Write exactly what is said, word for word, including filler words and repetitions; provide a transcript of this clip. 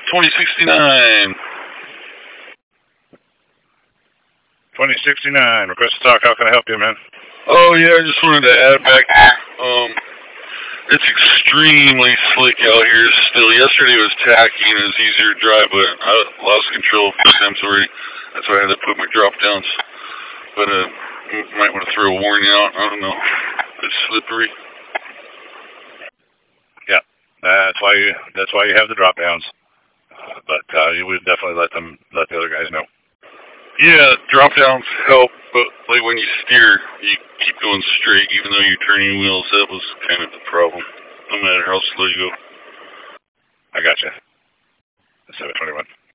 twenty sixty-nine. twenty sixty-nine. Request to talk. How can I help you, man? Oh, yeah, I just wanted to add back. Um, it's extremely slick out here still. Yesterday was tacky and it was easier to drive, but I lost control a few times already. That's why I had to put my drop downs. But, uh, you might want to throw a warning out. I don't know. It's slippery. Yeah, that's why you, that's why you have the drop downs. But uh, you would definitely let them let the other guys know. Yeah, drop downs help, but like when you steer, you keep going straight, even though you're turning wheels. That was kind of the problem, no matter how slow you go. I gotcha. seven twenty-one.